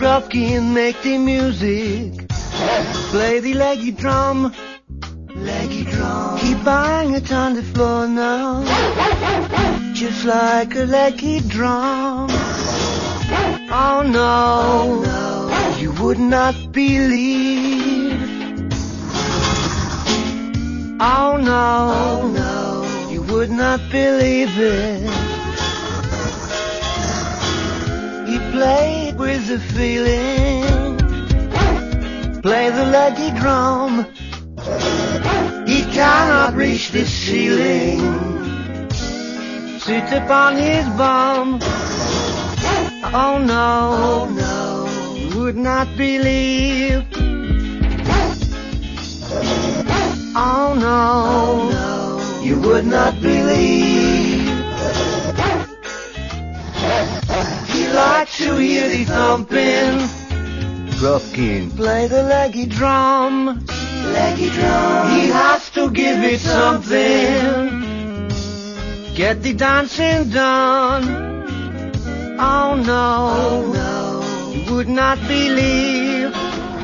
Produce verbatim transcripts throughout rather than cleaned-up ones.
Grufkin make the music. Play the leggy drum, leggy drum. Keep banging it on the floor now, just like a leggy drum. Oh no, oh, no. You would not believe. Oh no, oh, no. You would not believe it. He played with the feeling. Play the leggy drum. He cannot reach the ceiling. Sit upon his bum. Oh no, oh no. You would not believe. Oh no, oh, no. You would not believe. He likes to hear the thumping. Grufkin, play the leggy drum, leggy drum. He has to give it something. Get the dancing done. Oh no, oh no. You would not believe.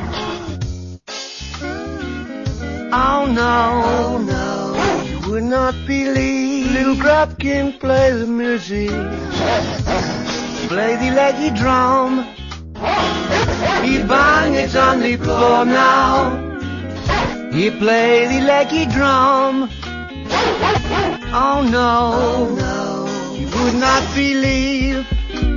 Oh no, oh no. You would not believe. Little Grufkin, play the music. Play the leggy drum. He bang it on the floor now. He play the leggy drum. Oh no, oh no. You would not believe.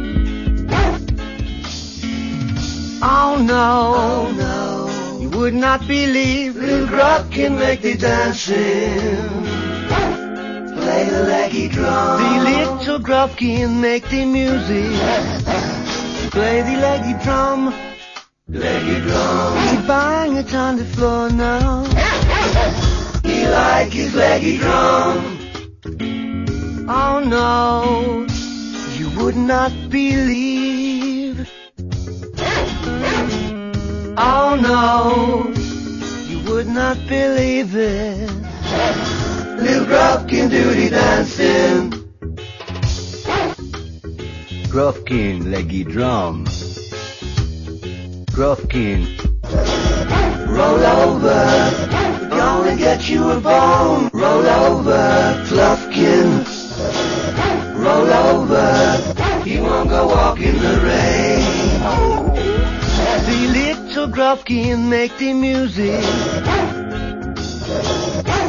Oh no, oh no. You would not believe. Little Grufkin make the dancing. Play the leggy drum. The little Grufkin make the music. Play the leggy drum, leggy drum. He bang it on the floor now. He like his leggy drum. Oh no, you would not believe. Oh no, you would not believe it. Little Grufkin do the dancing. Grufkin, leggy drum. Grufkin, roll over. Gonna get you a bone. Roll over, Grufkin. Roll over. He won't go walk in the rain. The little Grufkin make the music.